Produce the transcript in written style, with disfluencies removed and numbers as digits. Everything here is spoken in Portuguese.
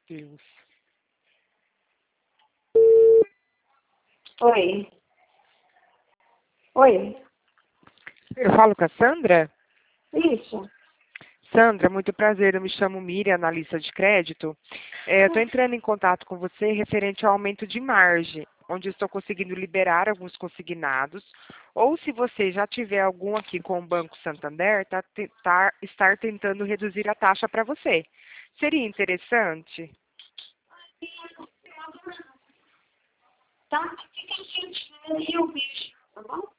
Deus. Oi. Oi. Eu falo com a Sandra? Isso. Sandra, muito prazer. Eu me chamo Miriam, analista de crédito. Eu estou entrando em contato com você referente ao aumento de margem, onde eu estou conseguindo liberar alguns consignados. Ou se você já tiver algum aqui com o Banco Santander, estar tentando reduzir a taxa para você. Seria interessante? Tá? Fica quietinho aí, eu vejo, tá bom?